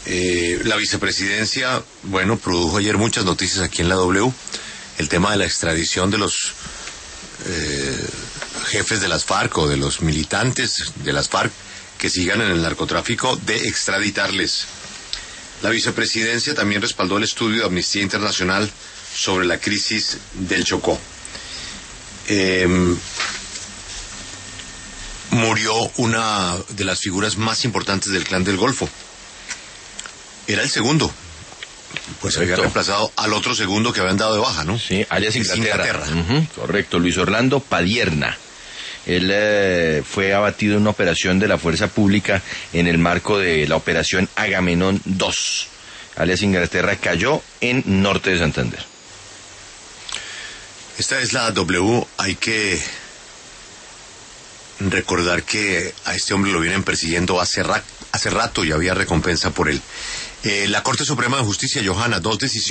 La vicepresidencia, bueno, produjo ayer muchas noticias aquí en la W. El tema de la extradición de los jefes de las FARC o de los militantes de las FARC que sigan en el narcotráfico, de extraditarles. La vicepresidencia también respaldó el estudio de Amnistía Internacional sobre la crisis del Chocó. Murió una de las figuras más importantes del Clan del Golfo. Era el segundo. Pues había reemplazado al otro segundo que habían dado de baja, ¿no? Sí, alias Inglaterra. Correcto, Luis Orlando Padierna. Él fue abatido en una operación de la Fuerza Pública en el marco de la operación Agamenón 2. Alias Inglaterra cayó en norte de Santander. Esta es la W. Hay que recordar que a este hombre lo vienen persiguiendo hace rato y había recompensa por él. La Corte Suprema de Justicia, Johanna, 2 decisiones.